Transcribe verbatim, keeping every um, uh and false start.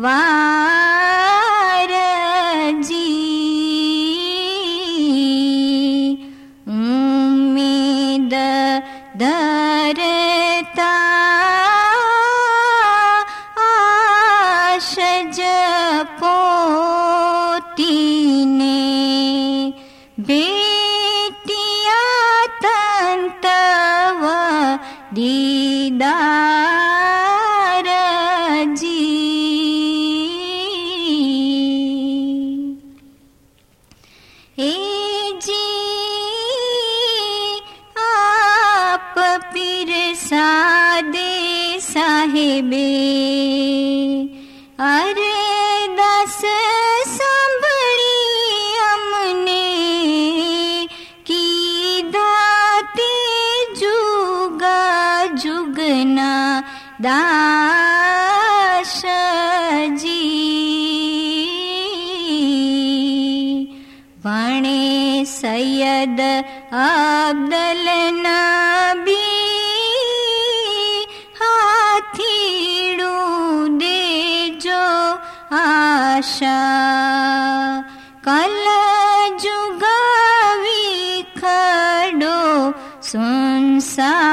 वार जी। उम्मीद धरता आश जपोती ने, बेटिया तंतव दीदार जी। ए जी आप पीर सादे साहिबे, अरदास सांभड़ी हमने की दाते जुगा जुगना दाश जी। वणे सैयद अब्दुल नबी हाथीड़ू देजो आशा, कल जुगावी खड़ो सुनसा